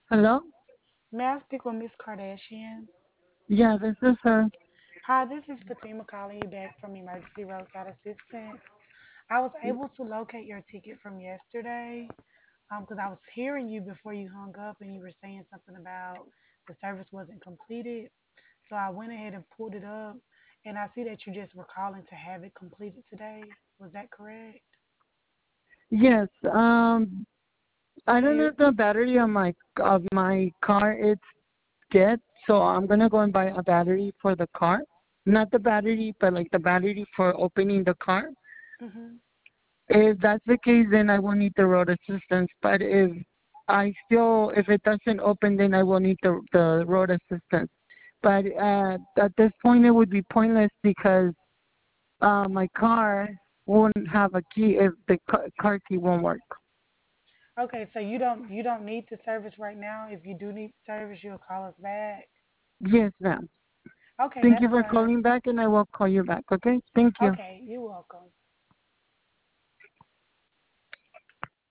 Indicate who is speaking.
Speaker 1: Hello?
Speaker 2: May I speak with Miss Kardashian?
Speaker 1: Yeah, this is her.
Speaker 2: Hi, this is Fatima calling you back from Emergency Roadside Assistance. I was able to locate your ticket from yesterday because I was hearing you before you hung up and you were saying something about the service wasn't completed. So I went ahead and pulled it up and I see that you just were calling to have it completed today. Was that correct?
Speaker 1: Yes, I
Speaker 2: Do
Speaker 1: don't know
Speaker 2: you?
Speaker 1: if the battery of my car is dead, so I'm gonna go and buy a battery for the car. Not the battery, but like the battery for opening the car.
Speaker 2: Hmm.
Speaker 1: If that's the case, then I will need the road assistance. But if it doesn't open, then I will need the road assistance. But at this point, it would be pointless because my car won't have a key if the car key won't work.
Speaker 2: Okay, so you don't need the service right now. If you do need the service, you'll call us back.
Speaker 1: Yes, ma'am.
Speaker 2: Okay,
Speaker 1: Thank
Speaker 2: that's
Speaker 1: you for
Speaker 2: fine.
Speaker 1: calling back, and I will call you back. Okay? Thank you.
Speaker 2: Okay, you're welcome.